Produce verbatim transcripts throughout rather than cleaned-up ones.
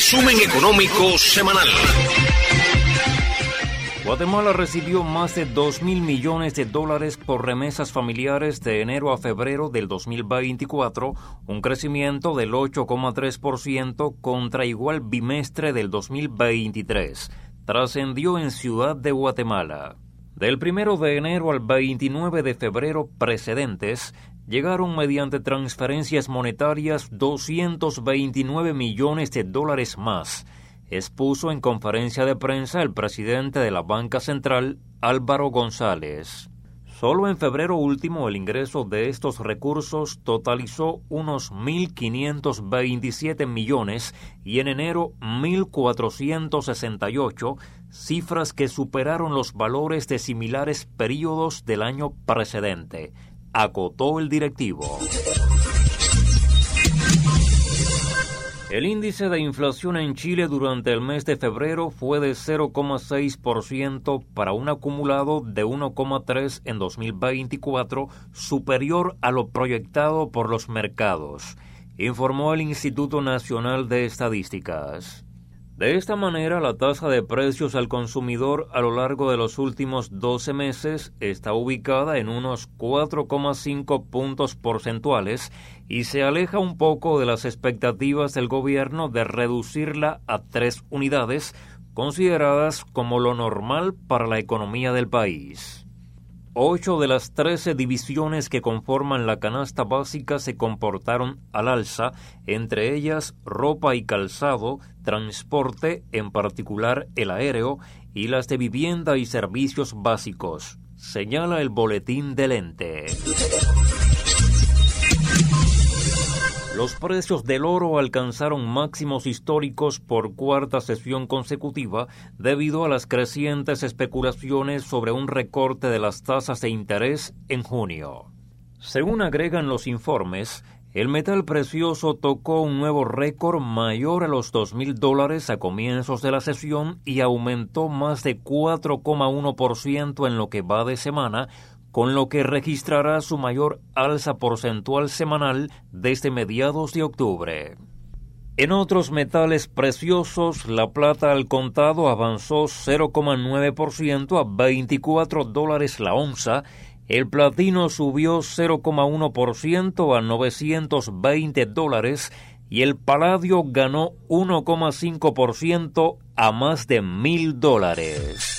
resumen económico semanal. Guatemala recibió más de dos mil millones de dólares por remesas familiares de enero a febrero del dos mil veinticuatro, un crecimiento del ocho coma tres por ciento contra igual bimestre del dos mil veintitrés. Trascendió en Ciudad de Guatemala. Del primero de enero al veintinueve de febrero precedentes, llegaron mediante transferencias monetarias doscientos veintinueve millones de dólares más, expuso en conferencia de prensa el presidente de la Banca Central, Álvaro González. Solo en febrero último el ingreso de estos recursos totalizó unos mil quinientos veintisiete millones y en enero mil cuatrocientos sesenta y ocho, cifras que superaron los valores de similares períodos del año precedente, acotó el directivo. El índice de inflación en Chile durante el mes de febrero fue de cero coma seis por ciento para un acumulado de uno coma tres por ciento en dos mil veinticuatro, superior a lo proyectado por los mercados, informó el Instituto Nacional de Estadísticas. De esta manera, la tasa de precios al consumidor a lo largo de los últimos doce meses está ubicada en unos cuatro coma cinco puntos porcentuales y se aleja un poco de las expectativas del gobierno de reducirla a tres unidades, consideradas como lo normal para la economía del país. Ocho de las trece divisiones que conforman la canasta básica se comportaron al alza, entre ellas ropa y calzado, transporte, en particular el aéreo, y las de vivienda y servicios básicos, señala el boletín del ente. Los precios del oro alcanzaron máximos históricos por cuarta sesión consecutiva debido a las crecientes especulaciones sobre un recorte de las tasas de interés en junio. Según agregan los informes, el metal precioso tocó un nuevo récord mayor a los dos mil dólares a comienzos de la sesión y aumentó más de cuatro coma uno por ciento en lo que va de semana, con lo que registrará su mayor alza porcentual semanal desde mediados de octubre. En otros metales preciosos, la plata al contado avanzó cero coma nueve por ciento a veinticuatro dólares la onza, el platino subió cero coma uno por ciento a novecientos veinte dólares y el paladio ganó uno coma cinco por ciento a más de mil dólares.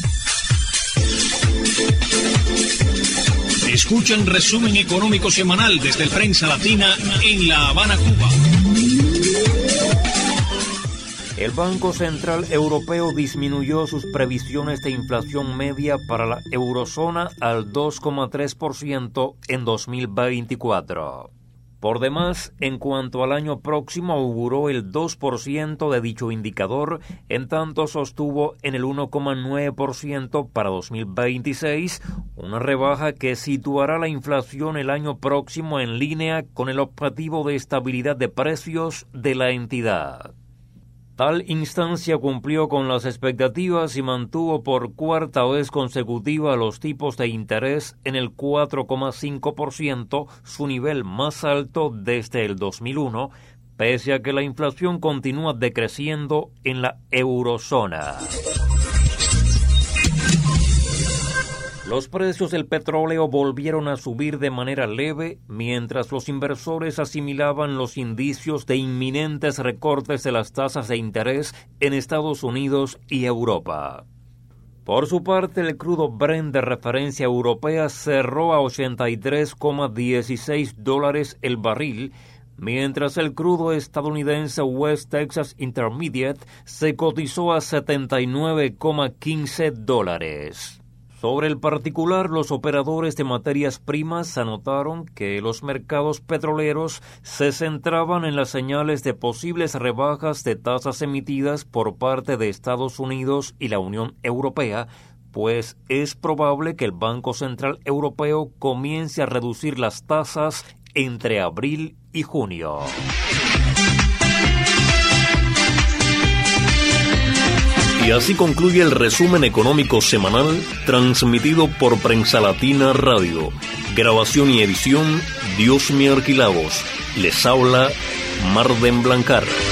Escuchan Resumen Económico Semanal desde el Prensa Latina en La Habana, Cuba. El Banco Central Europeo disminuyó sus previsiones de inflación media para la eurozona al dos coma tres por ciento en dos mil veinticuatro. Por demás, en cuanto al año próximo, auguró el dos por ciento de dicho indicador, en tanto sostuvo en el uno coma nueve por ciento para dos mil veintiséis, una rebaja que situará la inflación el año próximo en línea con el objetivo de estabilidad de precios de la entidad. Tal instancia cumplió con las expectativas y mantuvo por cuarta vez consecutiva los tipos de interés en el cuatro coma cinco por ciento, su nivel más alto desde el dos mil uno, pese a que la inflación continúa decreciendo en la eurozona. Los precios del petróleo volvieron a subir de manera leve, mientras los inversores asimilaban los indicios de inminentes recortes de las tasas de interés en Estados Unidos y Europa. Por su parte, el crudo Brent de referencia europea cerró a ochenta y tres coma dieciséis dólares el barril, mientras el crudo estadounidense West Texas Intermediate se cotizó a setenta y nueve coma quince dólares. Sobre el particular, los operadores de materias primas anotaron que los mercados petroleros se centraban en las señales de posibles rebajas de tasas emitidas por parte de Estados Unidos y la Unión Europea, pues es probable que el Banco Central Europeo comience a reducir las tasas entre abril y junio. Y así concluye el resumen económico semanal transmitido por Prensa Latina Radio. Grabación y edición, Diosmi Arquilavos. Les habla Marden Blancar.